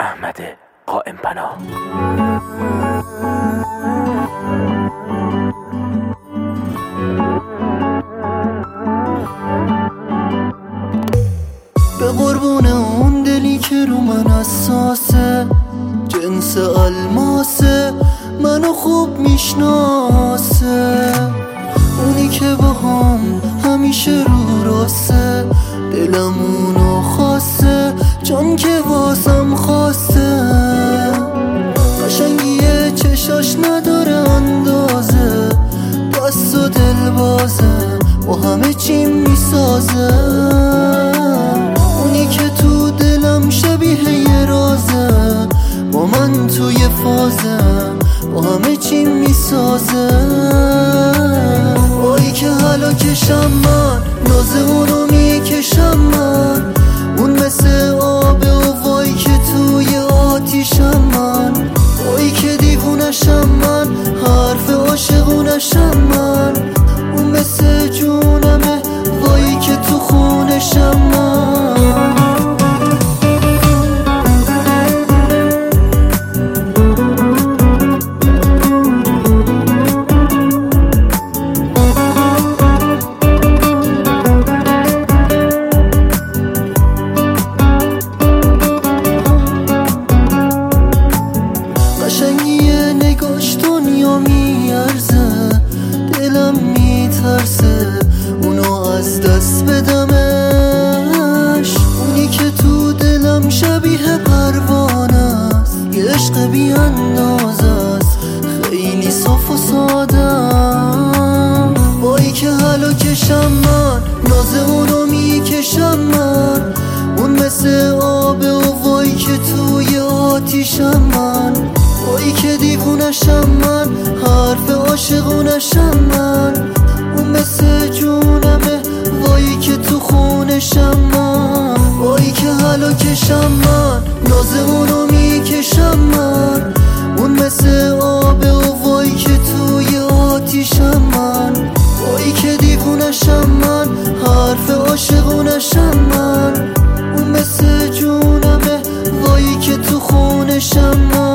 احمد قائم پناه. به قربون اون دلی که رو من حساسه، جنس الماسه، منو خوب میشناسه، اونی که با هم همیشه رو راسته، دلم اونو خواسته، چون که واسم خواسته. قشنگیه چشاش نداره اندازه، دست و دل بازه، با همه چی میسازه، اونی که تو دلم شبیه یه رازه، با من توی فازه، با همه چی میسازه. وای که حالا کشم من، ناز اونو میکشم من، اون مثل آبه و وای که توی آتیشم من، وای که دیوونشم من، حرف عاشقونشم من، اون مثل جونمه، وای که تو خونشم من. قشنگیه نگاش دنیا میارزه، دلم میترسه اونو از دست بدمش، اونی که تو دلم شبیه پروانه است، یه عشق بی اندازه است، خیلی صاف و ساده. وای که حالا کشم من، ناز اونو میکشم من، اون مثل آبه و وای که توی آتیشم من، وای که دیوونشم من، حرف عاشقونشم من، اون مثل جونمه، وای که تو خونشم من. وای که حالا کشم من، ناز اونو میکشم من، اون مثل آبه و وای که توی آتیشم من، وای که دیوونشم من، حرف عاشقونشم من، اون مثل جونمه، وای که تو خونشم من.